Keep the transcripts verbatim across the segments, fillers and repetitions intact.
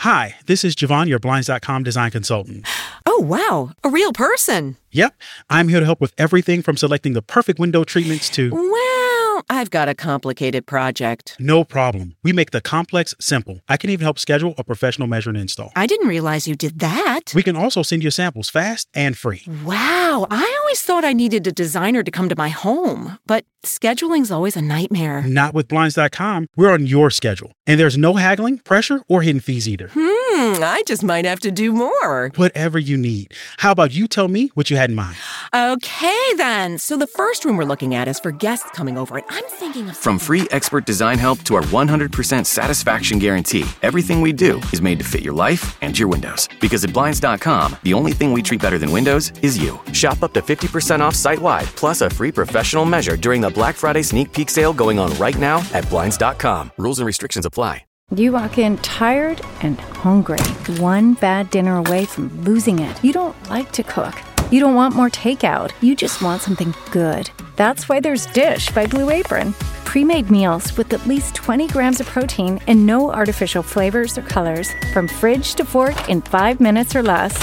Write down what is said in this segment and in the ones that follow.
Hi, this is Javon, your Blinds dot com design consultant. Oh, wow. A real person. Yep. I'm here to help with everything from selecting the perfect window treatments to... Well, I've got a complicated project. No problem. We make the complex simple. I can even help schedule a professional measure and install. I didn't realize you did that. We can also send you samples fast and free. Wow. I always thought I needed a designer to come to my home, but scheduling's always a nightmare. Not with Blinds dot com. We're on your schedule. And there's no haggling, pressure, or hidden fees either. Hmm, I just might have to do more. Whatever you need. How about you tell me what you had in mind? Okay, then. So the first room we're looking at is for guests coming over, and I'm thinking of... From free expert design help to our one hundred percent satisfaction guarantee, everything we do is made to fit your life and your windows. Because at Blinds dot com, the only thing we treat better than windows is you. Shop up to fifty percent off site-wide, plus a free professional measure during the Black Friday sneak peek sale going on right now at Blinds dot com. Rules and restrictions apply. You walk in tired and hungry, one bad dinner away from losing it. You don't like to cook. You don't want more takeout. You just want something good. That's why there's Dish by Blue Apron. Pre-made meals with at least twenty grams of protein and no artificial flavors or colors. From fridge to fork in five minutes or less.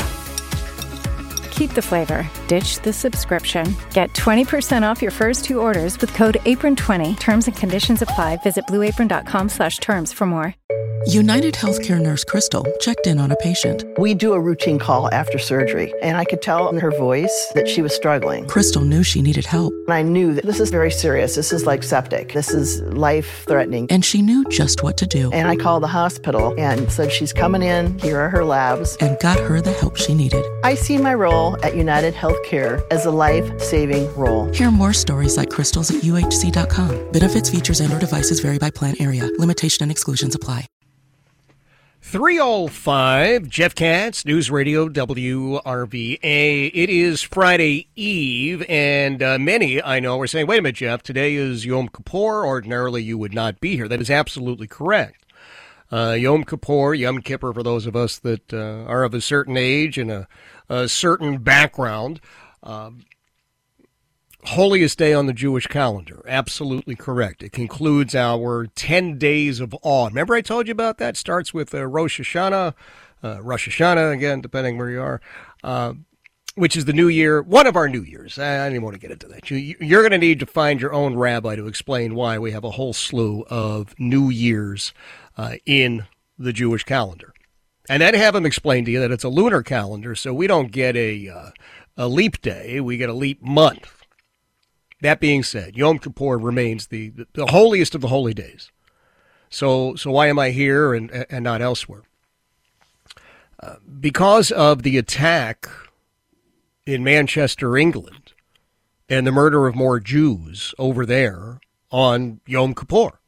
Keep the flavor. Ditch the subscription. Get twenty percent off your first two orders with code apron twenty. Terms and conditions apply. Visit blue apron dot com slash terms for more. United Healthcare nurse Crystal checked in on a patient. We do a routine call after surgery, and I could tell in her voice that she was struggling. Crystal knew she needed help. And I knew that this is very serious. This is like septic. This is life-threatening. And she knew just what to do. And I called the hospital and said, she's coming in. Here are her labs. And got her the help she needed. I see my role at United Healthcare as a life-saving role. Hear more stories like Crystal's at U H C dot com. Benefits, features, and or devices vary by plan area. Limitation and exclusions apply. three oh five, Jeff Katz, News Radio W R V A. It is Friday Eve, and uh, many, I know, are saying, wait a minute, Jeff, today is Yom Kippur. Ordinarily, you would not be here. That is absolutely correct. Uh, Yom Kippur, Yom Kippur, for those of us that uh, are of a certain age and a, a certain background, um, holiest day on the Jewish calendar. Absolutely correct. It concludes our ten days of awe. Remember I told you about that? Starts with uh, Rosh Hashanah, uh, Rosh Hashanah, again, depending where you are, uh, which is the new year, one of our new years. I, I didn't want to get into that. You, you're going to need to find your own rabbi to explain why we have a whole slew of new years uh, in the Jewish calendar. And then have them explain to you that it's a lunar calendar, so we don't get a, uh, a leap day, we get a leap month. That being said, Yom Kippur remains the, the, the holiest of the holy days. So so why am I here and, and not elsewhere? Uh, because of the attack in Manchester, England, and the murder of more Jews over there on Yom Kippur.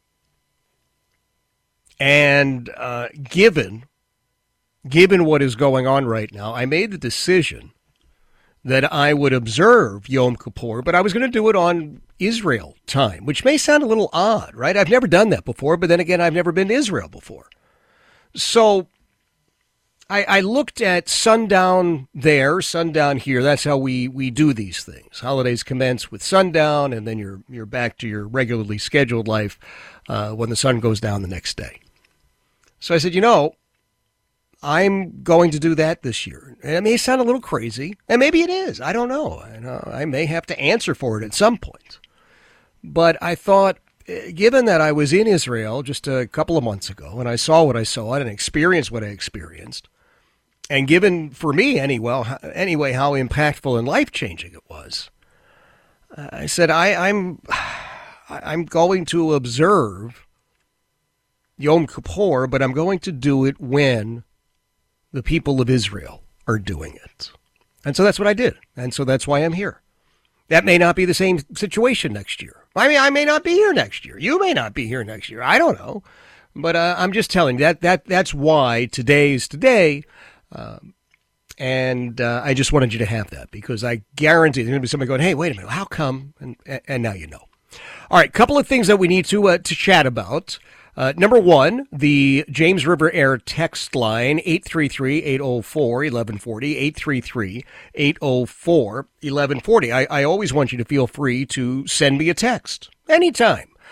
And uh, given, given what is going on right now, I made the decision that I would observe Yom Kippur, but I was going to do it on Israel time, which may sound a little odd, right? I've never done that before, but then again, I've never been to Israel before. So I, I looked at sundown there, sundown here. That's how we, we do these things. Holidays commence with sundown, and then you're you're back to your regularly scheduled life uh, when the sun goes down the next day. So I said, you know, I'm going to do that this year. And it may sound a little crazy, and maybe it is. I don't know. I, know. I may have to answer for it at some point. But I thought, given that I was in Israel just a couple of months ago, and I saw what I saw and experienced what I experienced, and given, for me anyway, anyway how impactful and life-changing it was, I said, I, I'm, I'm going to observe Yom Kippur, but I'm going to do it when the people of Israel are doing it. And so that's what I did. And so that's why I'm here. That may not be the same situation next year. I mean, I may not be here next year. You may not be here next year. I don't know. But uh, I'm just telling you that, that that's why today's today. Um, and uh, I just wanted you to have that because I guarantee there's going to be somebody going, hey, wait a minute, how come? And, and now you know. All right, couple of things that we need to uh, to chat about. Uh, number one, the James River Air text line, eight three three, eight oh four, eleven forty, eight three three, eight oh four, eleven forty. I, I always want you to feel free to send me a text anytime.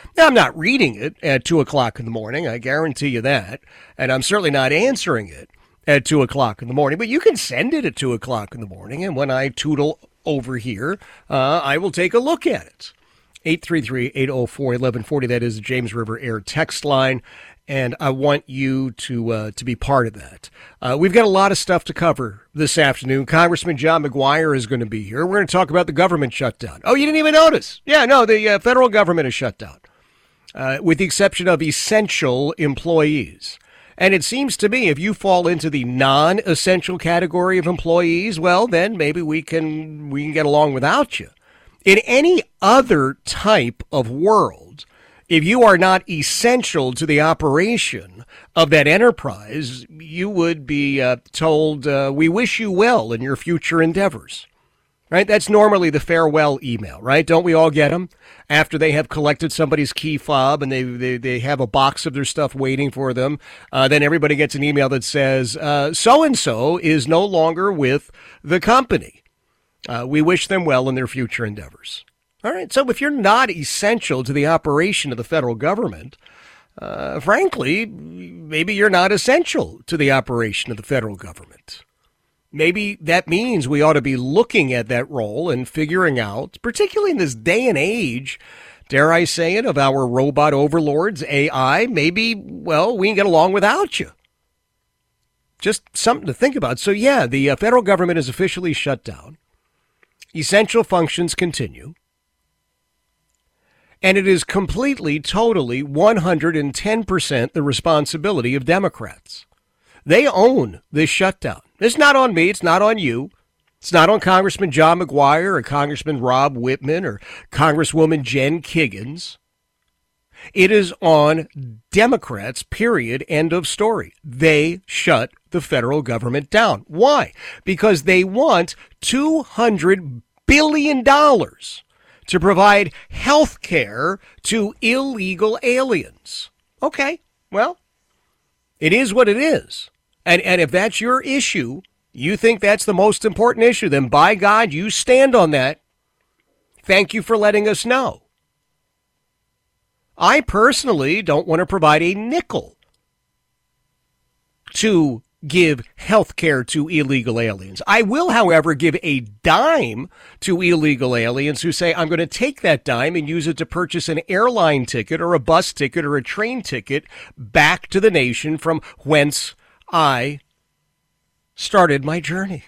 Now, I'm not reading it at two o'clock in the morning. I guarantee you that. And I'm certainly not answering it at two o'clock in the morning. But you can send it at two o'clock in the morning. And when I tootle over here, uh, I will take a look at it. eight three three, eight oh four, eleven forty. That is the James River Air text line. And I want you to uh, to be part of that. Uh, we've got a lot of stuff to cover this afternoon. Congressman John McGuire is going to be here. We're going to talk about the government shutdown. Oh, you didn't even notice? Yeah, no, the uh, federal government is shut down, uh, with the exception of essential employees. And it seems to me if you fall into the non-essential category of employees, well, then maybe we can we can get along without you. In any other type of world, if you are not essential to the operation of that enterprise, you would be uh, told, uh, we wish you well in your future endeavors, right? That's normally the farewell email, right? Don't we all get them after they have collected somebody's key fob and they, they, they have a box of their stuff waiting for them? Uh, then everybody gets an email that says, uh, so-and-so is no longer with the company. Uh, we wish them well in their future endeavors. All right, so if you're not essential to the operation of the federal government, uh, frankly, maybe you're not essential to the operation of the federal government. Maybe that means we ought to be looking at that role and figuring out, particularly in this day and age, dare I say it, of our robot overlords, A I, maybe, well, we can get along without you. Just something to think about. So, yeah, the uh, federal government is officially shut down. Essential functions continue. And it is completely, totally, one hundred ten percent the responsibility of Democrats. They own this shutdown. It's not on me. It's not on you. It's not on Congressman John McGuire or Congressman Rob Whitman or Congresswoman Jen Kiggans. It is on Democrats, period, end of story. They shut the federal government down. Why? Because they want two hundred billion dollars to provide health care to illegal aliens. Okay, well, it is what it is. And and if that's your issue, you think that's the most important issue, then by God, you stand on that. Thank you for letting us know. I personally don't want to provide a nickel to give health care to illegal aliens. I will, however, give a dime to illegal aliens who say, I'm going to take that dime and use it to purchase an airline ticket or a bus ticket or a train ticket back to the nation from whence I started my journey.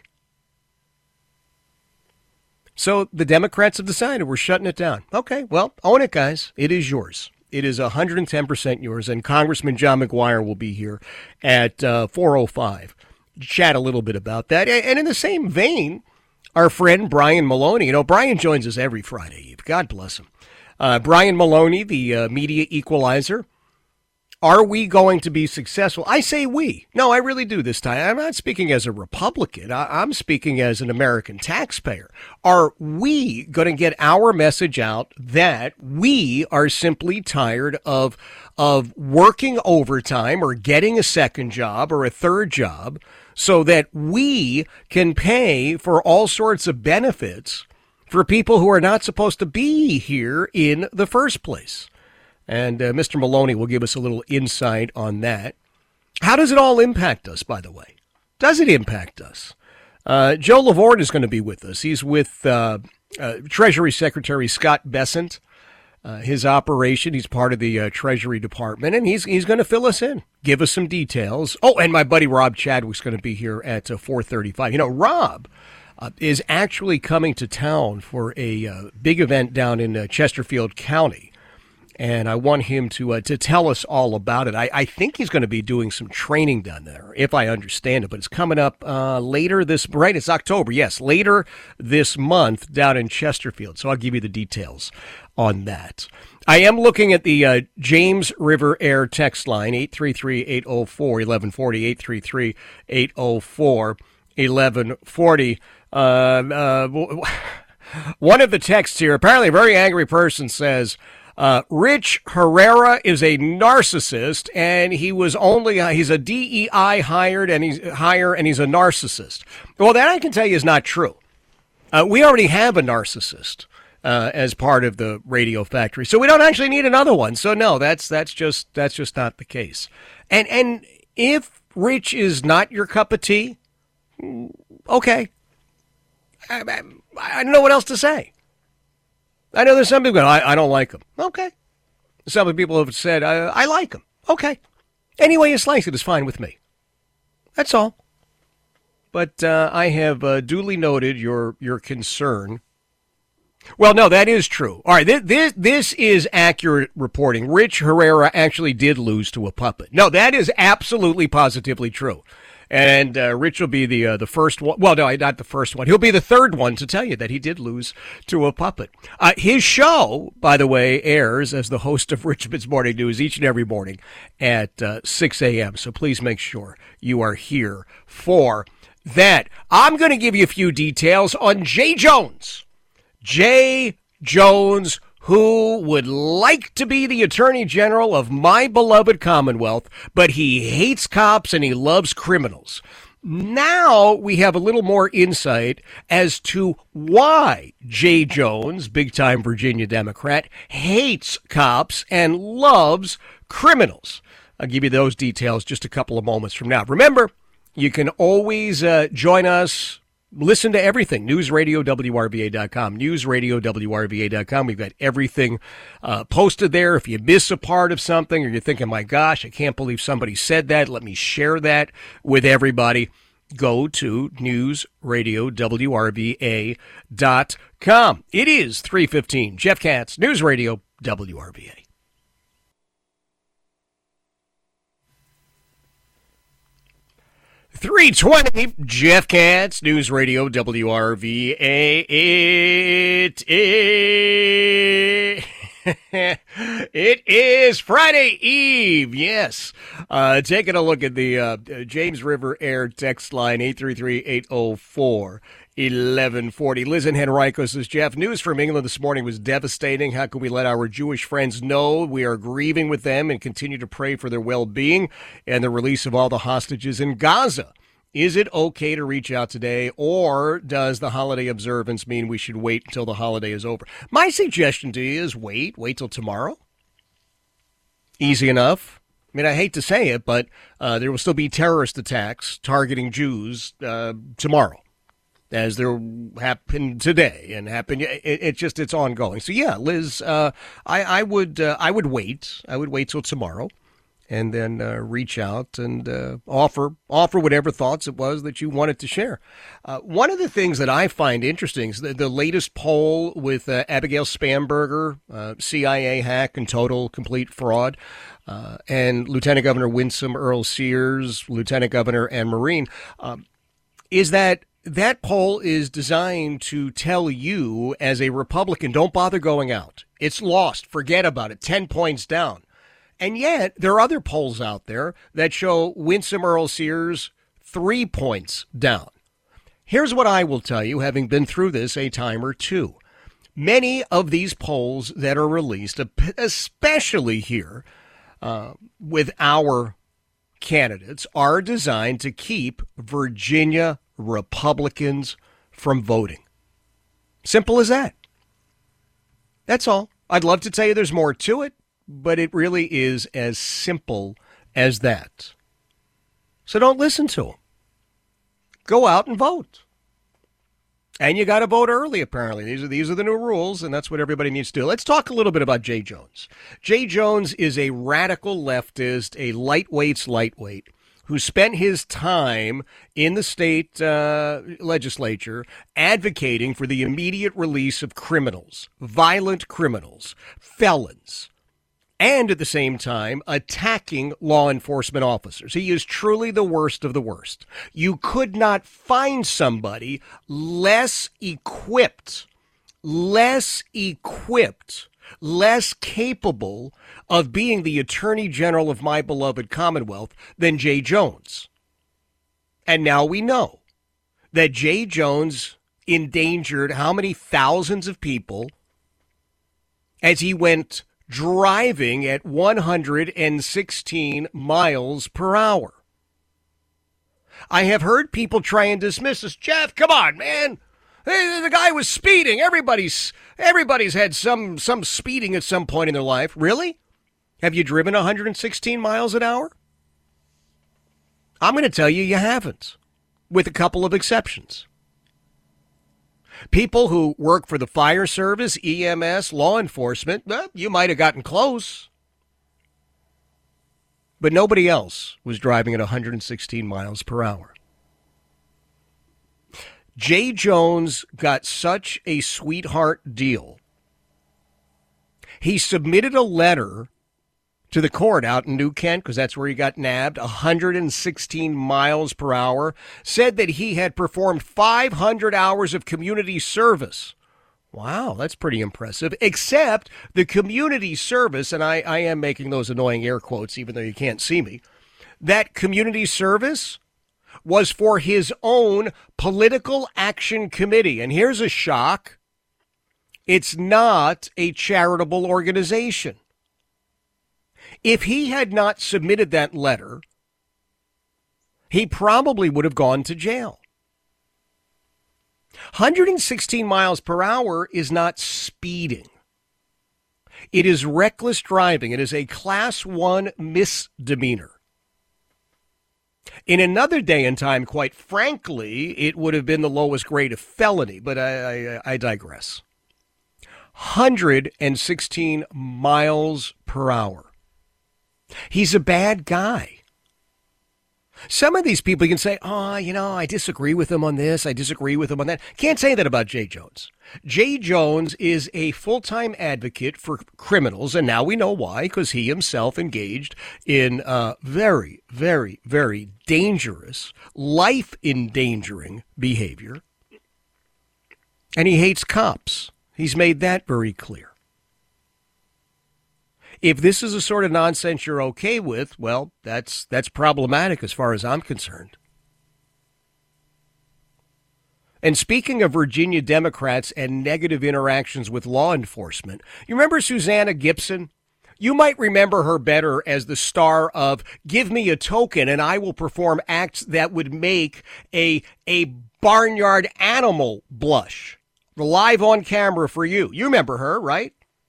So the Democrats have decided we're shutting it down. Okay, well, own it, guys. It is yours. It is one hundred ten percent yours, and Congressman John McGuire will be here at uh, four oh five. Chat a little bit about that. And in the same vein, our friend Brian Maloney. You know, Brian joins us every Friday Eve. God bless him. Uh, Brian Maloney, the uh, media equalizer. Are we going to be successful? I say we. No, I really do this time. I'm not speaking as a Republican. I- I'm speaking as an American taxpayer. Are we going to get our message out that we are simply tired of of working overtime or getting a second job or a third job so that we can pay for all sorts of benefits for people who are not supposed to be here in the first place? And uh, Mister Maloney will give us a little insight on that. How does it all impact us, by the way? Does it impact us? Uh, Joe Lavorde is going to be with us. He's with uh, uh, Treasury Secretary Scott Bessent, uh, his operation. He's part of the uh, Treasury Department, and he's he's going to fill us in, give us some details. Oh, and my buddy Rob Chadwick's going to be here at uh, four thirty-five. You know, Rob uh, is actually coming to town for a uh, big event down in uh, Chesterfield County. And I want him to uh, to tell us all about it. I, I think he's going to be doing some training down there, if I understand it. But it's coming up uh, later this, right? It's October, yes, later this month down in Chesterfield. So I'll give you the details on that. I am looking at the uh, James River Air text line, eight three three, eight oh four, eleven forty, eight three three, eight oh four, eleven forty. Uh, uh, one of the texts here, apparently a very angry person says, Uh, Rich Herrera is a narcissist, and he was only, uh, he's a D E I hired and he's hire, and he's a narcissist. Well, that I can tell you is not true. Uh, we already have a narcissist. uh, as part of the radio factory. So we don't actually need another one. So no, that's that's just that's just not the case. And and if Rich is not your cup of tea, okay. I, I, I don't know what else to say. I know there's some people going, I, I don't like him. Okay. Some people have said, I, I like him. Okay. Any way you slice it is fine with me. That's all. But uh, I have uh, duly noted your your concern. Well, no, that is true. All right, this, this this is accurate reporting. Rich Herrera actually did lose to a puppet. No, that is absolutely positively true. And uh, Rich will be the uh, the first one. Well, no, not the first one. He'll be the third one to tell you that he did lose to a puppet. Uh, his show, by the way, airs as the host of Richmond's Morning News each and every morning at uh, six a.m. So please make sure you are here for that. I'm going to give you a few details on Jay Jones. Jay Jones, who would like to be the Attorney General of my beloved Commonwealth, but he hates cops and he loves criminals. Now we have a little more insight as to why Jay Jones, big-time Virginia Democrat, hates cops and loves criminals. I'll give you those details just a couple of moments from now. Remember, you can always uh, join us. Listen to everything. News Radio W R V A dot com. News Radio W R V A dot com. We've got everything uh, posted there. If you miss a part of something or you're thinking, my gosh, I can't believe somebody said that, let me share that with everybody, go to News Radio W R V A dot com. It is three fifteen. Jeff Katz, News Radio W R V A. three twenty, Jeff Katz, News Radio W R V A. It is, it is Friday Eve, yes. Uh, taking a look at the uh, James River Air text line, eight three three, eight oh four, eleven forty. Liz in Henrico says, Jeff, news from England this morning was devastating. How can we let our Jewish friends know we are grieving with them and continue to pray for their well-being and the release of all the hostages in Gaza? Is it okay to reach out today, or does the holiday observance mean we should wait until the holiday is over? My suggestion to you is wait, wait till tomorrow. Easy enough. I mean, I hate to say it, but uh, there will still be terrorist attacks targeting Jews uh, tomorrow, as there happened today and happened. It, it just it's ongoing. So yeah, Liz, uh, I, I would uh, I would wait. I would wait till tomorrow, and then uh, reach out and uh, offer offer whatever thoughts it was that you wanted to share. Uh, one of the things that I find interesting is the, the latest poll with uh, Abigail Spanberger, uh, C I A hack and total complete fraud, uh, and Lieutenant Governor Winsome Earl-Sears, Lieutenant Governor Anne Marine, um, is that that poll is designed to tell you as a Republican, don't bother going out. It's lost. Forget about it. Ten points down. And yet, there are other polls out there that show Winsome Earl-Sears three points down. Here's what I will tell you, having been through this a time or two. Many of these polls that are released, especially here uh, with our candidates, are designed to keep Virginia Republicans from voting. Simple as that. That's all. I'd love to tell you there's more to it, but it really is as simple as that. So don't listen to them. Go out and vote. And you got to vote early, apparently. These are these are the new rules, and that's what everybody needs to do. Let's talk a little bit about Jay Jones. Jay Jones is a radical leftist, a lightweight's lightweight, who spent his time in the state uh, legislature advocating for the immediate release of criminals, violent criminals, felons, and at the same time attacking law enforcement officers. He is truly the worst of the worst. You could not find somebody less equipped, less equipped, less capable of being the Attorney General of my beloved Commonwealth than Jay Jones. And now we know that Jay Jones endangered how many thousands of people as he went driving at one hundred sixteen miles per hour. I have heard people try and dismiss us. Jeff, come on, man. Hey, the guy was speeding. Everybody's everybody's had some some speeding at some point in their life. Really? Have you driven one hundred sixteen miles an hour? I'm going to tell you, you haven't, with a couple of exceptions. People who work for the fire service, E M S, law enforcement, well, you might have gotten close. But nobody else was driving at one hundred sixteen miles per hour. Jay Jones got such a sweetheart deal. He submitted a letter to the court out in New Kent, because that's where he got nabbed, one hundred sixteen miles per hour, said that he had performed five hundred hours of community service. Wow, that's pretty impressive, except the community service, and I, I am making those annoying air quotes even though you can't see me, that community service was for his own political action committee. And here's a shock. It's not a charitable organization. If he had not submitted that letter, he probably would have gone to jail. one hundred sixteen miles per hour is not speeding. It is reckless driving. It is a class one misdemeanor. In another day and time, quite frankly, it would have been the lowest grade of felony, but I, I, I digress. one hundred sixteen miles per hour. He's a bad guy. Some of these people, you can say, oh, you know, I disagree with him on this, I disagree with him on that. Can't say that about Jay Jones. Jay Jones is a full-time advocate for criminals, and now we know why, because he himself engaged in uh, very, very, very dangerous, life-endangering behavior. And he hates cops. He's made that very clear. If this is the sort of nonsense you're okay with, well, that's that's problematic as far as I'm concerned. And speaking of Virginia Democrats and negative interactions with law enforcement, you remember Susanna Gibson? You might remember her better as the star of Give Me a Token and I Will Perform Acts That Would Make a, a Barnyard Animal Blush. Live on camera for you. You remember her, right?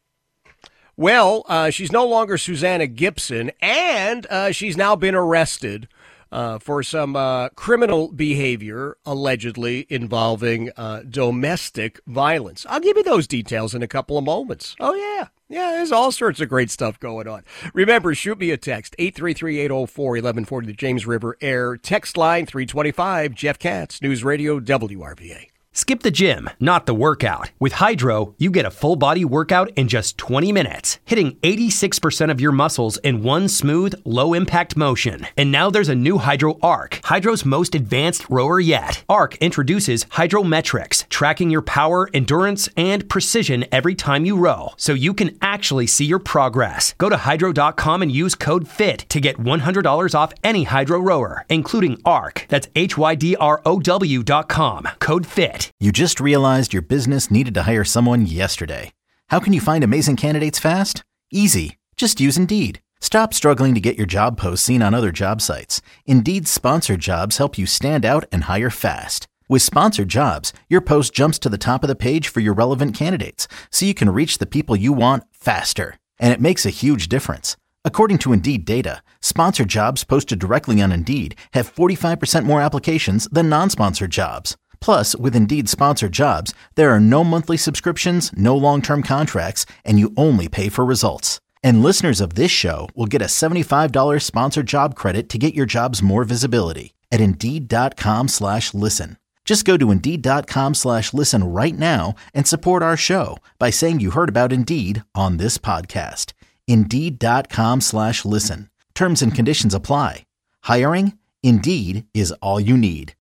Well, uh, she's no longer Susanna Gibson, and uh, she's now been arrested uh, for some uh, criminal behavior allegedly involving uh, domestic violence. I'll give you those details in a couple of moments. Oh, yeah. Yeah, there's all sorts of great stuff going on. Remember, shoot me a text, eight three three, eight oh four, eleven forty, the James River Air. Text line three twenty-five, Jeff Katz, News Radio W R V A. Skip the gym, not the workout. With Hydro, you get a full-body workout in just twenty minutes, hitting eighty-six percent of your muscles in one smooth, low-impact motion. And now there's a new Hydro Arc, Hydro's most advanced rower yet. Arc introduces Hydrometrics, tracking your power, endurance, and precision every time you row, so you can actually see your progress. Go to hydro dot com and use code FIT to get one hundred dollars off any Hydro rower, including Arc. That's H Y D R O W dot com. Code FIT. You just realized your business needed to hire someone yesterday. How can you find amazing candidates fast? Easy. Just use Indeed. Stop struggling to get your job posts seen on other job sites. Indeed's sponsored jobs help you stand out and hire fast. With sponsored jobs, your post jumps to the top of the page for your relevant candidates, so you can reach the people you want faster. And it makes a huge difference. According to Indeed data, sponsored jobs posted directly on Indeed have forty-five percent more applications than non-sponsored jobs. Plus, with Indeed sponsored jobs, there are no monthly subscriptions, no long-term contracts, and you only pay for results. And listeners of this show will get a seventy-five dollars sponsored job credit to get your jobs more visibility at Indeed dot com slash listen. Just go to Indeed dot com slash listen right now and support our show by saying you heard about Indeed on this podcast. Indeed dot com slash listen. Terms and conditions apply. Hiring? Indeed is all you need.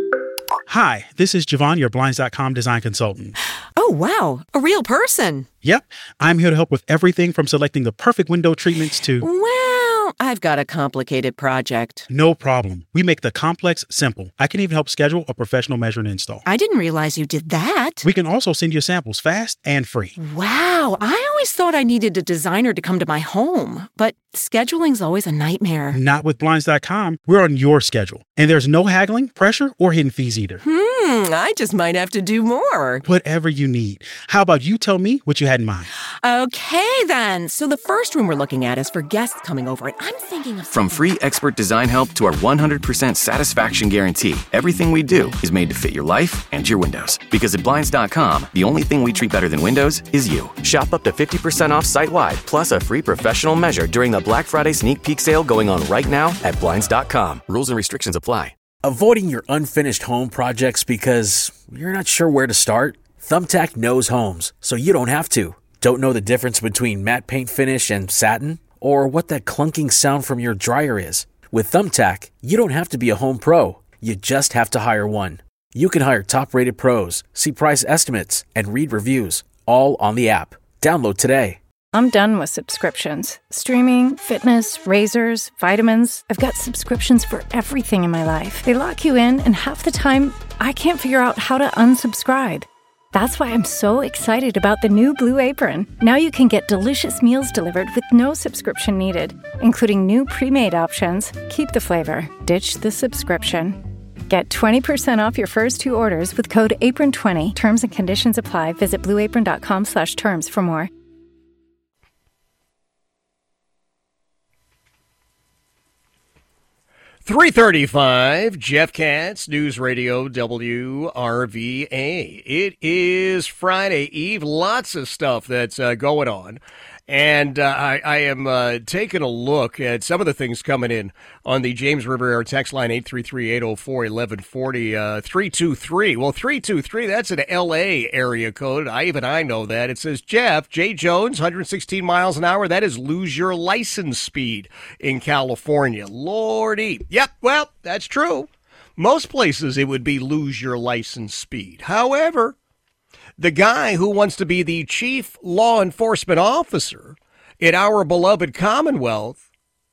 Hi, this is Javon, your Blinds dot com design consultant. Oh, wow. A real person. Yep. I'm here to help with everything from selecting the perfect window treatments to... Well, I've got a complicated project. No problem. We make the complex simple. I can even help schedule a professional measure and install. I didn't realize you did that. We can also send you samples fast and free. Wow. I always thought I needed a designer to come to my home, but scheduling's always a nightmare. Not with Blinds dot com. We're on your schedule. And there's no haggling, pressure, or hidden fees either. Hmm. Hmm, I just might have to do more. Whatever you need. How about you tell me what you had in mind? Okay, then. So the first room we're looking at is for guests coming over, and I'm thinking of... From free expert design help to our one hundred percent satisfaction guarantee, everything we do is made to fit your life and your windows. Because at Blinds dot com, the only thing we treat better than windows is you. Shop up to fifty percent off site-wide, plus a free professional measure during the Black Friday sneak peek sale going on right now at Blinds dot com. Rules and restrictions apply. Avoiding your unfinished home projects because you're not sure where to start? Thumbtack knows homes, so you don't have to. Don't know the difference between matte paint finish and satin? Or what that clunking sound from your dryer is? With Thumbtack, you don't have to be a home pro. You just have to hire one. You can hire top-rated pros, see price estimates, and read reviews, all on the app. Download today. I'm done with subscriptions. Streaming, fitness, razors, vitamins. I've got subscriptions for everything in my life. They lock you in, and half the time, I can't figure out how to unsubscribe. That's why I'm so excited about the new Blue Apron. Now you can get delicious meals delivered with no subscription needed, including new pre-made options. Keep the flavor, ditch the subscription. Get twenty percent off your first two orders with code apron twenty. Terms and conditions apply. Visit blue apron dot com slash terms for more. three thirty-five, Jeff Katz, News Radio W R V A. It is Friday Eve. Lots of stuff that's uh, going on. And uh, I, I am uh, taking a look at some of the things coming in on the James River Air text line, eight three three, eight oh four, eleven forty, uh, three two three. Well, three two three, that's an L A area code. I Even I know that. It says, Jeff, J. Jones, one hundred sixteen miles an hour. That is lose your license speed in California. Lordy. Yep, well, that's true. Most places it would be lose your license speed. However, the guy who wants to be the chief law enforcement officer in our beloved Commonwealth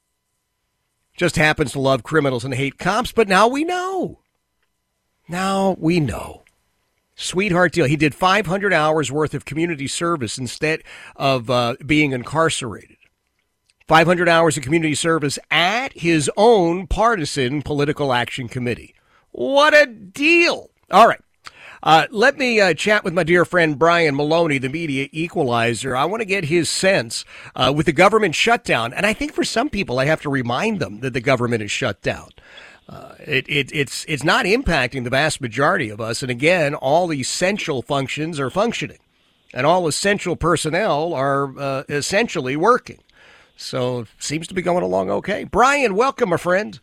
just happens to love criminals and hate cops, but now we know. Now we know. Sweetheart deal. He did five hundred hours worth of community service instead of uh, being incarcerated. five hundred hours of community service at his own partisan political action committee. What a deal. All right. Uh, let me uh, chat with my dear friend Brian Maloney, the media equalizer. I want to get his sense uh, with the government shutdown. And I think for some people, I have to remind them that the government is shut down. Uh, it, it, it's, it's not impacting the vast majority of us. And again, all essential functions are functioning and all essential personnel are uh, essentially working. So seems to be going along okay. Brian, welcome, my friend.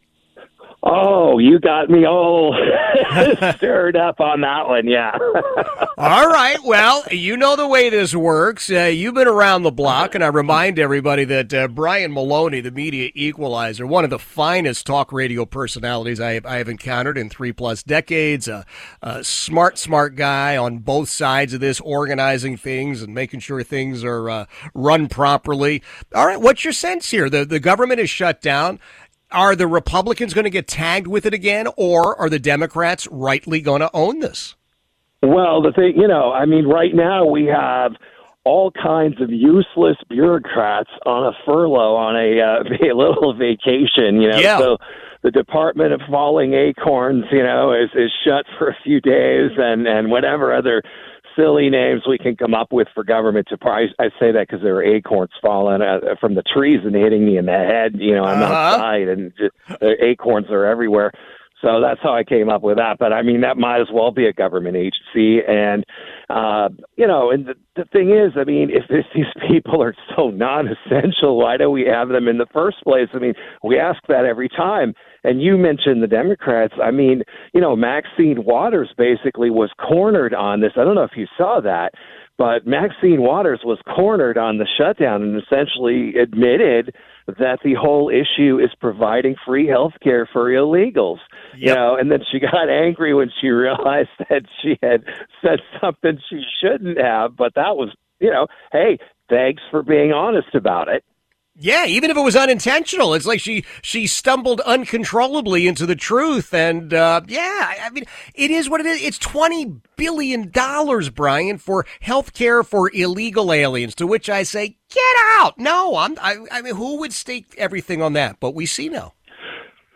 Oh, you got me all stirred up on that one, yeah. All right, well, you know the way this works. Uh, you've been around the block, and I remind everybody that uh, Brian Maloney, the media equalizer, one of the finest talk radio personalities I have, I have encountered in three-plus decades, a, a smart, smart guy on both sides of this, organizing things and making sure things are uh, run properly. All right, what's your sense here? The, the government is shut down. Are the Republicans going to get tagged with it again, or are the Democrats rightly going to own this? Well, the thing, you know, I mean, right now we have all kinds of useless bureaucrats on a furlough, on a, uh, a little vacation, you know. Yeah. So the Department of Falling Acorns, you know, is, is shut for a few days, and, and whatever other silly names we can come up with for government to price. I say that because there are acorns falling uh, from the trees and hitting me in the head. You know, I'm uh-huh. outside, and just, the acorns are everywhere. So that's how I came up with that. But I mean, that might as well be a government agency. And, uh, you know, and the, the thing is, I mean, if this, these people are so non-essential, why do we have them in the first place? I mean, we ask that every time. And you mentioned the Democrats. I mean, you know, Maxine Waters basically was cornered on this. I don't know if you saw that, but Maxine Waters was cornered on the shutdown and essentially admitted that the whole issue is providing free health care for illegals. Yep. You know, and then she got angry when she realized that she had said something she shouldn't have. But that was, you know, hey, thanks for being honest about it. Yeah, even if it was unintentional, it's like she she stumbled uncontrollably into the truth. And, uh, yeah, I mean, it is what it is. It's twenty billion dollars, Brian, for health care for illegal aliens, to which I say, get out. No, I'm, I, I mean, who would stake everything on that? But we see now.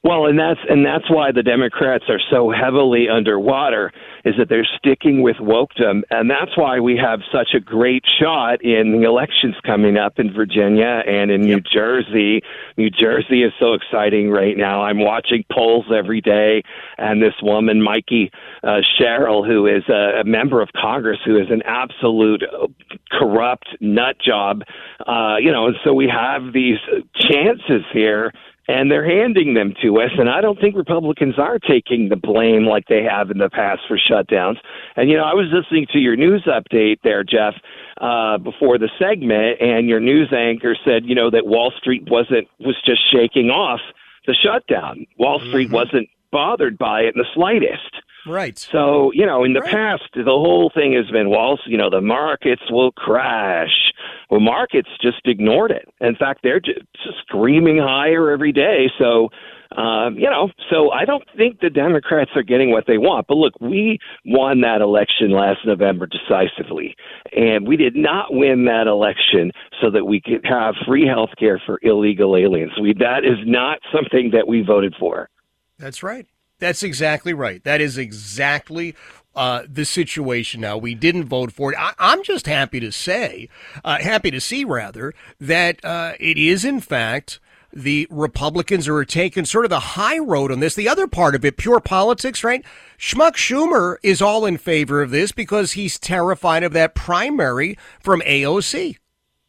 Well, and that's and that's why the Democrats are so heavily underwater, is that they're sticking with wokedom, and that's why we have such a great shot in the elections coming up in Virginia and in New Jersey. New Jersey is so exciting right now. I'm watching polls every day, and this woman, Mikey uh, Sherrill, who is a, a member of Congress, who is an absolute corrupt nut job, uh, you know, and so we have these chances here. And they're handing them to us, and I don't think Republicans are taking the blame like they have in the past for shutdowns. And, you know, I was listening to your news update there, Jeff, uh, before the segment, and your news anchor said, you know, that Wall Street wasn't was just shaking off the shutdown. Wall Street mm-hmm. wasn't bothered by it in the slightest. Right. So, you know, in the right. past, the whole thing has been, well, you know, the markets will crash. Well, markets just ignored it. In fact, they're just screaming higher every day. So, um, you know, so I don't think the Democrats are getting what they want. But look, we won that election last November decisively. And we did not win that election so that we could have free health care for illegal aliens. We, that is not something that we voted for. That's right. That's exactly right. That is exactly uh, the situation now. We didn't vote for it. I, I'm just happy to say, uh, happy to see, rather, that uh, it is, in fact, the Republicans are taking sort of the high road on this. The other part of it, pure politics, right? Schmuck Schumer is all in favor of this because he's terrified of that primary from A O C.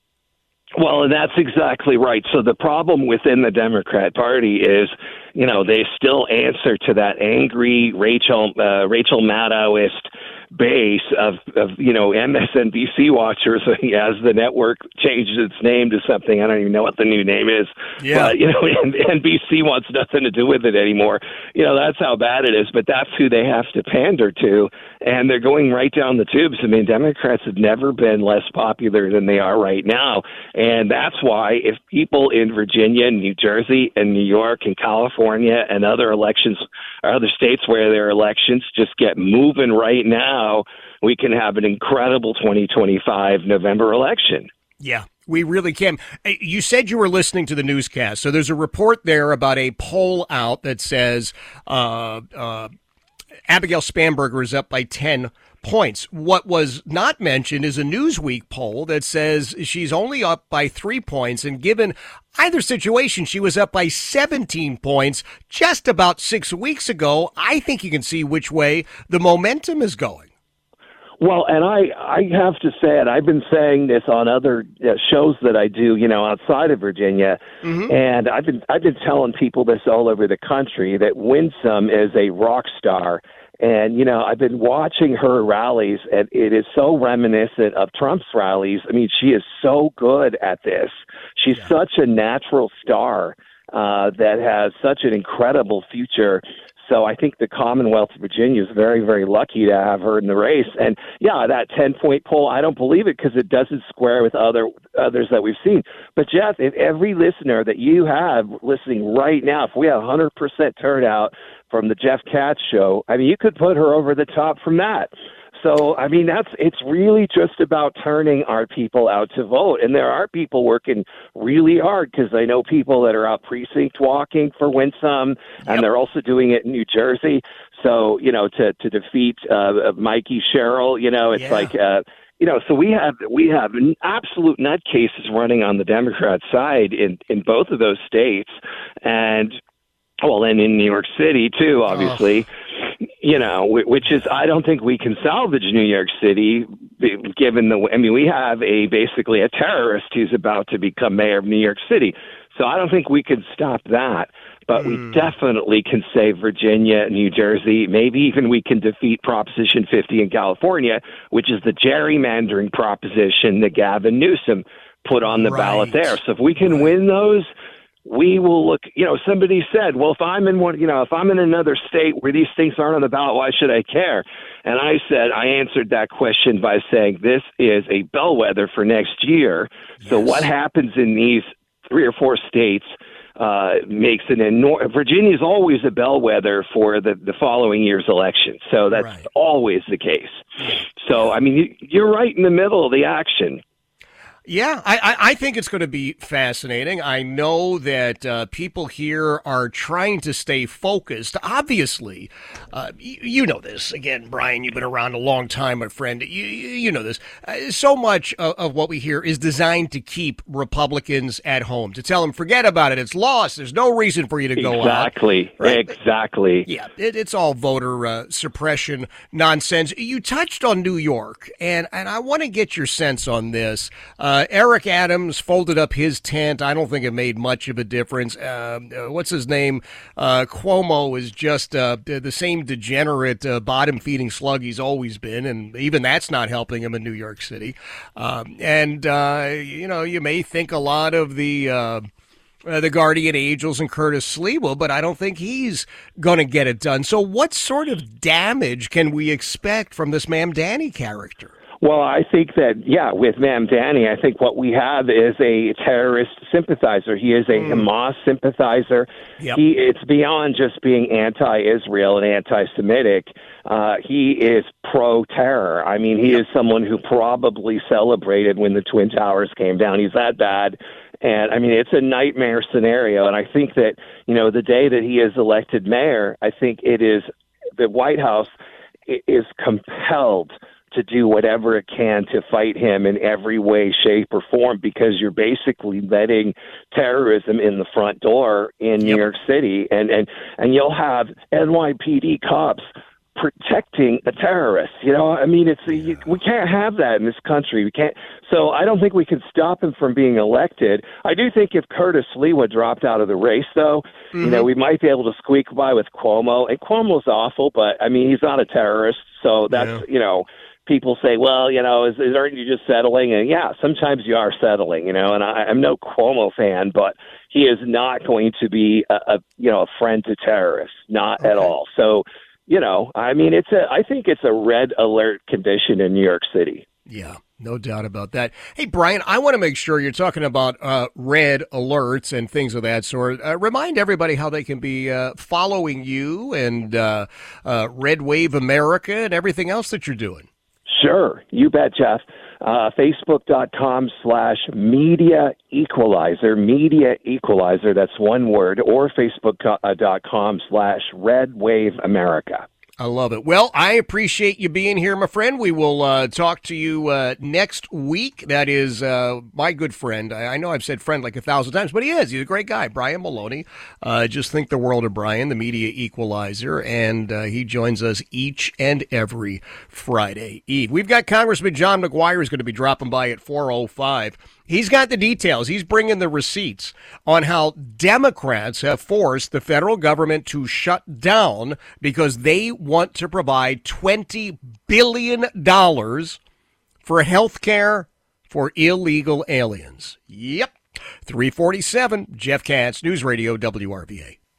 Well, and that's exactly right. So the problem within the Democrat Party is, you know, they still answer to that angry Rachel uh, Rachel Maddowist base of, of, you know, M S N B C watchers as the network changes its name to something. I don't even know what the new name is. Yeah. But, you know, N B C wants nothing to do with it anymore. You know, that's how bad it is. But that's who they have to pander to. And they're going right down the tubes. I mean, Democrats have never been less popular than they are right now. And that's why if people in Virginia and New Jersey and New York and California and other elections or other states where there are elections just get moving right now, we can have an incredible twenty twenty-five November election. Yeah, we really can. You said you were listening to the newscast. So there's a report there about a poll out that says uh, uh, Abigail Spanberger is up by ten points. What was not mentioned is a Newsweek poll that says she's only up by three points. And given either situation, she was up by seventeen points just about six weeks ago. I think you can see which way the momentum is going. Well, and I, I have to say it. I've been saying this on other uh, shows that I do, you know, outside of Virginia, mm-hmm. and I've been I've been telling people this all over the country that Winsome is a rock star. And, you know, I've been watching her rallies, and it is so reminiscent of Trump's rallies. I mean, she is so good at this. She's yeah. such a natural star uh, that has such an incredible future. So I think the Commonwealth of Virginia is very, very lucky to have her in the race. And, yeah, that ten-point poll, I don't believe it because it doesn't square with other others that we've seen. But, Jeff, if every listener that you have listening right now, if we have one hundred percent turnout from the Jeff Katz show, I mean, you could put her over the top from that. So, I mean, that's it's really just about turning our people out to vote. And there are people working really hard because I know people that are out precinct walking for Winsome, and yep. they're also doing it in New Jersey. So, you know, to, to defeat uh, Mikey Sherrill, you know, it's yeah. like, uh, you know, so we have we have absolute nutcases running on the Democrat side in, in both of those states. And, well, and in New York City, too, obviously. Oh. You know, which is, I don't think we can salvage New York City, given the, I mean, we have a basically a terrorist who's about to become mayor of New York City. So I don't think we can stop that. But mm. we definitely can save Virginia, New Jersey. Maybe even we can defeat Proposition fifty in California, which is the gerrymandering proposition that Gavin Newsom put on the right. ballot there. So if we can right. win those, we will look, you know, somebody said, well, if I'm in one, you know, if I'm in another state where these things aren't on the ballot, why should I care? And I said, I answered that question by saying this is a bellwether for next year. Yes. So what happens in these three or four states uh, makes an enormous, Virginia is always a bellwether for the, the following year's election. So that's right. always the case. So, I mean, you, you're right in the middle of the action. Yeah, I, I, I think it's going to be fascinating. I know that uh, people here are trying to stay focused. Obviously, uh, you, you know this. Again, Brian, you've been around a long time, my friend. You, you know this. Uh, so much of, of what we hear is designed to keep Republicans at home, to tell them, forget about it. It's lost. There's no reason for you to go exactly. out. Right? Exactly. Yeah, it, it's all voter uh, suppression nonsense. You touched on New York, and, and I want to get your sense on this. Uh, Uh, Eric Adams folded up his tent. I don't think it made much of a difference. Uh, uh, what's his name? Uh, Cuomo is just uh, the same degenerate, uh, bottom-feeding slug he's always been, and even that's not helping him in New York City. Um, and, uh, you know, you may think a lot of the... Uh, Uh, the Guardian Angels and Curtis Sliwa, but I don't think he's going to get it done. So what sort of damage can we expect from this Mamdani character? Well, I think that, yeah, with Mamdani, I think what we have is a terrorist sympathizer. He is a mm. Hamas sympathizer. Yep. He It's beyond just being anti-Israel and anti-Semitic. Uh, he is pro-terror. I mean, he yep. is someone who probably celebrated when the Twin Towers came down. He's that bad. And, I mean, it's a nightmare scenario. And I think that, you know, the day that he is elected mayor, I think it is the White House is compelled to do whatever it can to fight him in every way, shape, or form, because you're basically letting terrorism in the front door in New yep. York City. And, and, and you'll have N Y P D cops protecting a terrorist. You know, I mean, it's you, we can't have that in this country. We can't. So I don't think we can stop him from being elected. I do think if Curtis Sliwa dropped out of the race, though, mm-hmm. you know, we might be able to squeak by with Cuomo. And Cuomo's awful, but I mean, he's not a terrorist. So that's, yeah. you know, people say, well, you know, is, is aren't you just settling? And yeah, sometimes you are settling, you know, and I, I'm no Cuomo fan, but he is not going to be a, a you know, a friend to terrorists, not okay. at all. So, you know, I mean, it's a, I think it's a red alert condition in New York City. Yeah, no doubt about that. Hey, Brian, I want to make sure you're talking about uh, red alerts and things of that sort. Uh, remind everybody how they can be uh, following you and uh, uh, Red Wave America and everything else that you're doing. Sure. You bet, Jeff. Uh, Facebook.com slash Media Equalizer, Media Equalizer, that's one word, or Facebook.com slash Red Wave America. I love it. Well, I appreciate you being here, my friend. We will uh, talk to you uh, next week. That is uh, my good friend. I, I know I've said friend like a thousand times, but he is. He's a great guy, Brian Maloney. Uh, just think the world of Brian, the Media Equalizer, and uh, he joins us each and every Friday Eve. We've got Congressman John McGuire is going to be dropping by at four oh five. He's got the details. He's bringing the receipts on how Democrats have forced the federal government to shut down because they want to provide twenty billion dollars for health care for illegal aliens. Yep. three forty-seven, Jeff Katz, News Radio, W R V A.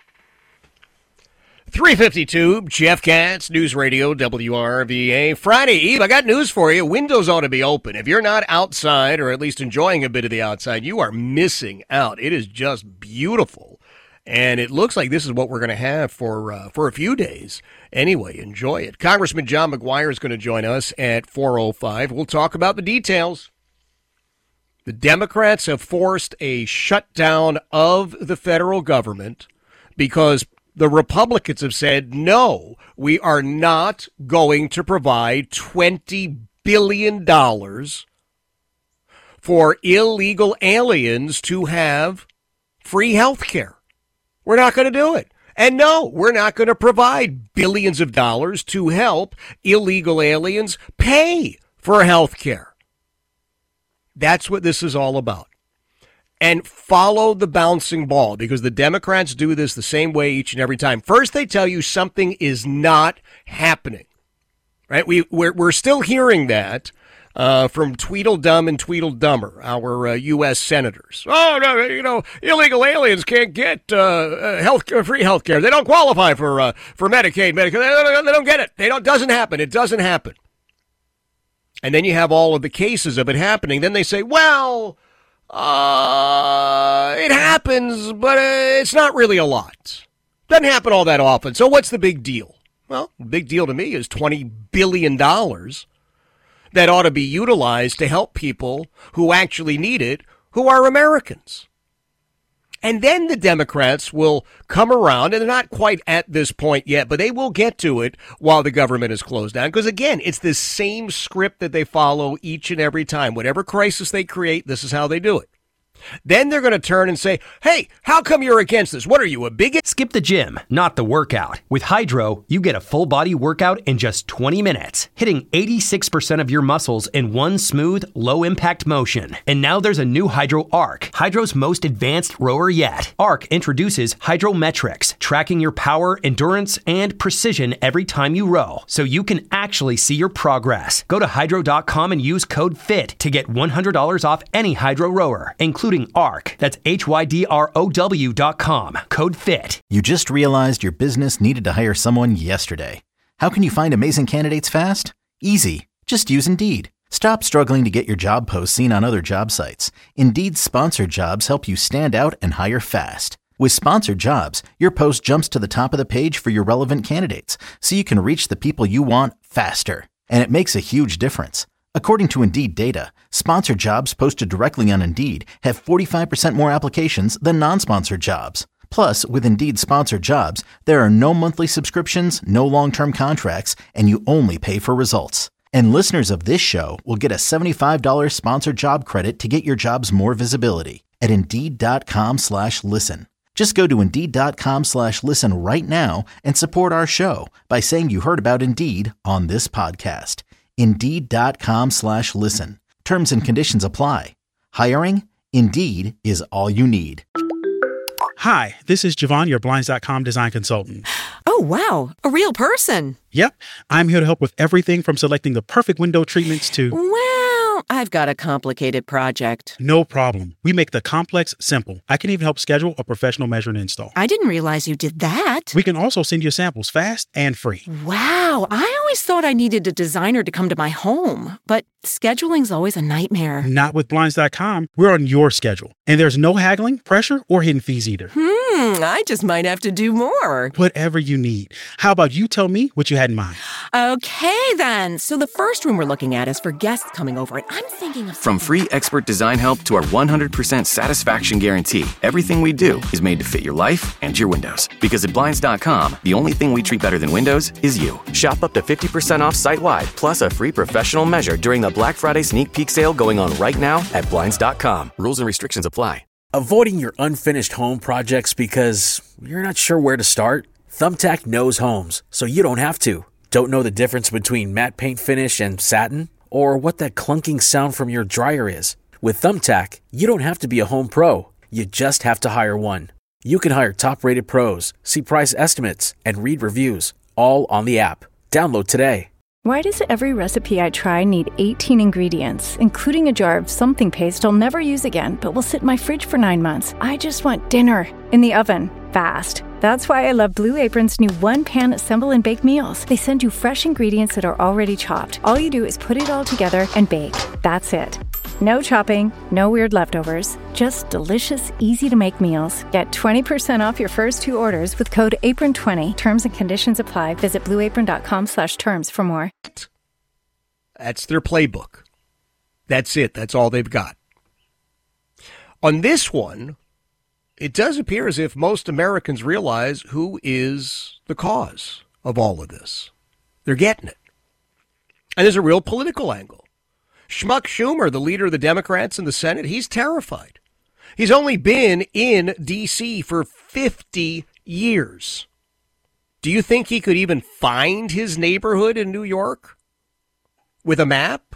three fifty-two, Jeff Katz, News Radio, W R V A. Friday Eve, I got news for you. Windows ought to be open. If you're not outside, or at least enjoying a bit of the outside, you are missing out. It is just beautiful. And it looks like this is what we're going to have for uh, for a few days. Anyway, enjoy it. Congressman John McGuire is going to join us at four oh five. We'll talk about the details. The Democrats have forced a shutdown of the federal government because the Republicans have said, no, we are not going to provide twenty billion dollars for illegal aliens to have free health care. We're not going to do it. And no, we're not going to provide billions of dollars to help illegal aliens pay for health care. That's what this is all about. And follow the bouncing ball, because the Democrats do this the same way each and every time. First, they tell you something is not happening, right? We, we're, we're still hearing that uh, from Tweedledum and Tweedledummer, our uh, U S senators. Oh, no, you know, illegal aliens can't get uh, health free health care. They don't qualify for uh, for Medicaid, Medicaid. They don't, they don't get it. They don't. Doesn't happen. It doesn't happen. And then you have all of the cases of it happening. Then they say, well, Uh, it happens, but uh, it's not really a lot. Doesn't happen all that often. So what's the big deal? Well, the big deal to me is twenty billion dollars that ought to be utilized to help people who actually need it, who are Americans. And then the Democrats will come around, and they're not quite at this point yet, but they will get to it while the government is closed down. Because, again, it's the same script that they follow each and every time. Whatever crisis they create, this is how they do it. Then they're going to turn and say, hey, how come you're against this? What are you, a bigot? Skip the gym, not the workout. With Hydro, you get a full body workout in just twenty minutes, hitting eighty-six percent of your muscles in one smooth, low impact motion. And now there's a new Hydro Arc, Hydro's most advanced rower yet. Arc introduces Hydrometrics, tracking your power, endurance, and precision every time you row, so you can actually see your progress. Go to hydro dot com and use code FIT to get one hundred dollars off any Hydro rower, including Arc. That's H Y D R O W dot com. Code FIT. You just realized your business needed to hire someone yesterday. How can you find amazing candidates fast? Easy. Just use Indeed. Stop struggling to get your job posts seen on other job sites. Indeed's sponsored jobs help you stand out and hire fast. With sponsored jobs, your post jumps to the top of the page for your relevant candidates, so you can reach the people you want faster. And it makes a huge difference. According to Indeed data, sponsored jobs posted directly on Indeed have forty-five percent more applications than non-sponsored jobs. Plus, with Indeed sponsored jobs, there are no monthly subscriptions, no long-term contracts, and you only pay for results. And listeners of this show will get a seventy-five dollars sponsored job credit to get your jobs more visibility at Indeed dot com slash listen. Just go to Indeed dot com slash listen right now and support our show by saying you heard about Indeed on this podcast. Indeed dot com slash listen. Terms and conditions apply. Hiring? Indeed is all you need. Hi, this is Javon, your Blinds dot com design consultant. Oh, wow. A real person. Yep. I'm here to help with everything from selecting the perfect window treatments to... Well, I've got a complicated project. No problem. We make the complex simple. I can even help schedule a professional measure and install. I didn't realize you did that. We can also send you samples fast and free. Wow. I always thought I needed a designer to come to my home, but scheduling's always a nightmare. Not with Blinds dot com. We're on your schedule. And there's no haggling, pressure, or hidden fees either. Hmm, I just might have to do more. Whatever you need. How about you tell me what you had in mind? Okay, then. So the first room we're looking at is for guests coming over, and I'm thinking of... From free expert design help to our one hundred percent satisfaction guarantee, everything we do is made to fit your life and your windows. Because at Blinds dot com, the only thing we treat better than windows is you. Shop up to fifty percent off site-wide, plus a free professional measure during the Black Friday sneak peek sale going on right now at Blinds dot com. Rules and restrictions apply. Avoiding your unfinished home projects because you're not sure where to start? Thumbtack knows homes, so you don't have to. Don't know the difference between matte paint finish and satin? Or what that clunking sound from your dryer is? With Thumbtack, you don't have to be a home pro. You just have to hire one. You can hire top-rated pros, see price estimates, and read reviews, all on the app. Download today. Why does every recipe I try need eighteen ingredients, including a jar of something paste I'll never use again, but will sit in my fridge for nine months? I just want dinner in the oven, fast. That's why I love Blue Apron's new one-pan assemble and bake meals. They send you fresh ingredients that are already chopped. All you do is put it all together and bake. That's it. No chopping, no weird leftovers, just delicious, easy-to-make meals. Get twenty percent off your first two orders with code apron twenty. Terms and conditions apply. Visit blue apron dot com slash terms for more. That's their playbook. That's it. That's all they've got. On this one, it does appear as if most Americans realize who is the cause of all of this. They're getting it. And there's a real political angle. Schmuck Schumer, the leader of the Democrats in the Senate, he's terrified. He's only been in D C for fifty years. Do you think he could even find his neighborhood in New York with a map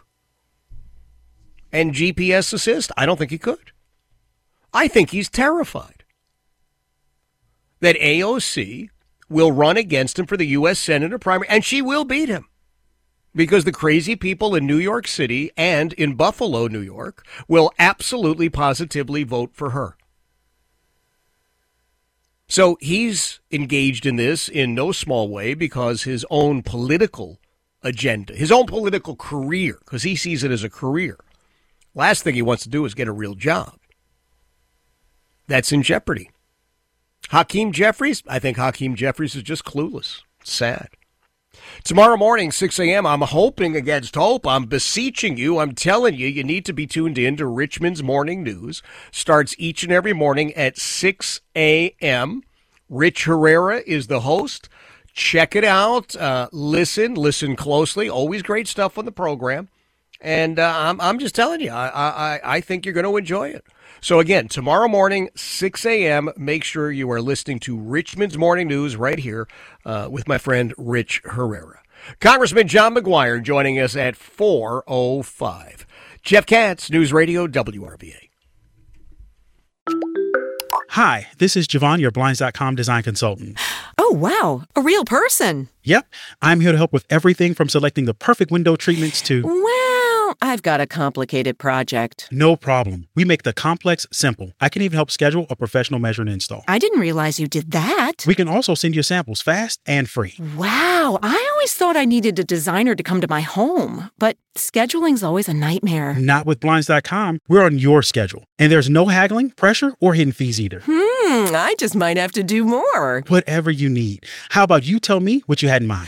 and G P S assist? I don't think he could. I think he's terrified that A O C will run against him for the U S Senator primary, and she will beat him. Because the crazy people in New York City and in Buffalo, New York, will absolutely positively vote for her. So he's engaged in this in no small way because his own political agenda, his own political career, because he sees it as a career. Last thing he wants to do is get a real job. That's in jeopardy. Hakeem Jeffries, I think Hakeem Jeffries is just clueless. Sad. Tomorrow morning, six a.m., I'm hoping against hope. I'm beseeching you. I'm telling you, you need to be tuned in to Richmond's Morning News. Starts each and every morning at six a.m. Rich Herrera is the host. Check it out. Uh, listen, listen closely. Always great stuff on the program. And uh, I'm, I'm just telling you, I, I, I think you're going to enjoy it. So again, tomorrow morning, six a.m., make sure you are listening to Richmond's Morning News right here uh, with my friend Rich Herrera. Congressman John McGuire joining us at four oh five. Jeff Katz, News Radio W R V A. Hi, this is Javon, your Blinds dot com design consultant. Oh, wow. A real person. Yep. I'm here to help with everything from selecting the perfect window treatments to... Well, I've got a complicated project. No problem. We make the complex simple. I can even help schedule a professional measure and install. I didn't realize you did that. We can also send you samples fast and free. Wow. I always thought I needed a designer to come to my home, but scheduling's always a nightmare. Not with Blinds dot com. We're on your schedule. And there's no haggling, pressure, or hidden fees either. Hmm, I just might have to do more. Whatever you need. How about you tell me what you had in mind?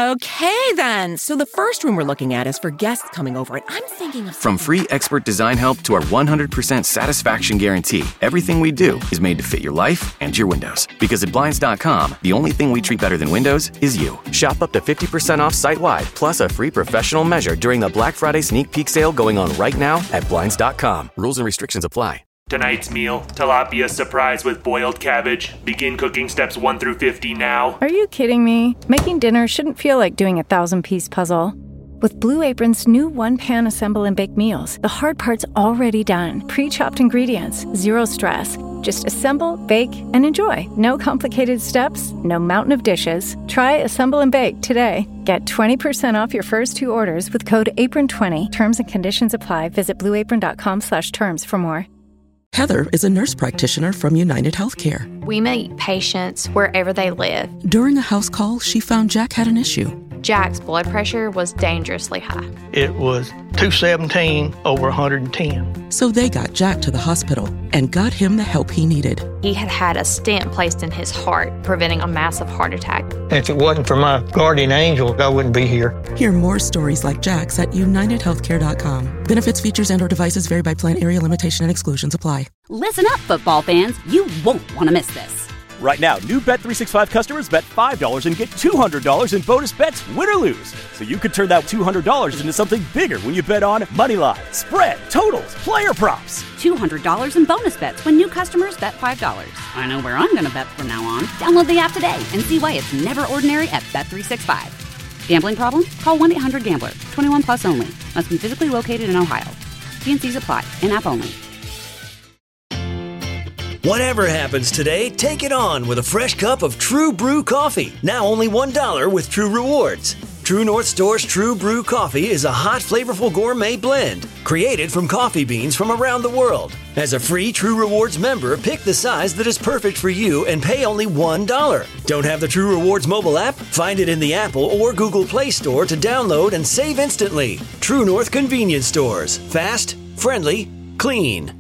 Okay, then. So the first room we're looking at is for guests coming over, and I'm thinking of... From free expert design help to our one hundred percent satisfaction guarantee, everything we do is made to fit your life and your windows. Because at Blinds dot com, the only thing we treat better than windows is you. Shop up to fifty percent off site-wide, plus a free professional measure during the Black Friday sneak peek sale going on right now at Blinds dot com. Rules and restrictions apply. Tonight's meal, tilapia surprise with boiled cabbage. Begin cooking steps one through fifty now. Are you kidding me? Making dinner shouldn't feel like doing a thousand-piece puzzle. With Blue Apron's new one-pan assemble and bake meals, the hard part's already done. Pre-chopped ingredients, zero stress. Just assemble, bake, and enjoy. No complicated steps, no mountain of dishes. Try Assemble and Bake today. Get twenty percent off your first two orders with code apron twenty. Terms and conditions apply. Visit blue apron dot com slash terms for more. Heather is a nurse practitioner from United Healthcare. We meet patients wherever they live. During a house call, she found Jack had an issue. Jack's blood pressure was dangerously high. It was two seventeen over one hundred ten. So they got Jack to the hospital and got him the help he needed. He had had a stent placed in his heart, preventing a massive heart attack. If it wasn't for my guardian angel, I wouldn't be here. Hear more stories like Jack's at united healthcare dot com. Benefits, features, and or devices vary by plan, area, limitation, and exclusions apply. Listen up, football fans. You won't want to miss this. Right now, new Bet three sixty-five customers bet five dollars and get two hundred dollars in bonus bets, win or lose. So you could turn that two hundred dollars into something bigger when you bet on money line, spread, totals, player props. two hundred dollars in bonus bets when new customers bet five dollars. I know where I'm going to bet from now on. Download the app today and see why it's never ordinary at Bet three sixty-five. Gambling problem? Call one eight hundred gambler. twenty-one plus only. Must be physically located in Ohio. T and C's apply. In-app only. Whatever happens today, take it on with a fresh cup of True Brew coffee. Now only one dollar with True Rewards. True North Store's True Brew coffee is a hot, flavorful gourmet blend created from coffee beans from around the world. As a free True Rewards member, pick the size that is perfect for you and pay only one dollar. Don't have the True Rewards mobile app? Find it in the Apple or Google Play Store to download and save instantly. True North Convenience Stores. Fast, friendly, clean.